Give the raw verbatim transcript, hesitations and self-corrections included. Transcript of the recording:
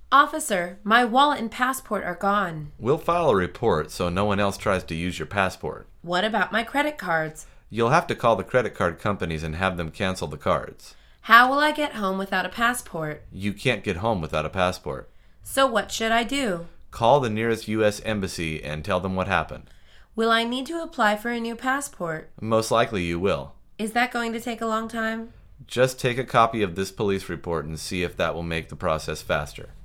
Officer, my wallet and passport are gone. We'll file a report so no one else tries to use your passport. What about my credit cards? You'll have to call the credit card companies and have them cancel the cards. How will I get home without a passport? You can't get home without a passport. So what should I do? Call the nearest U S embassy and tell them what happened. Will I need to apply for a new passport? Most likely you will. Is that going to take a long time? Just take a copy of this police report and see if that will make the process faster.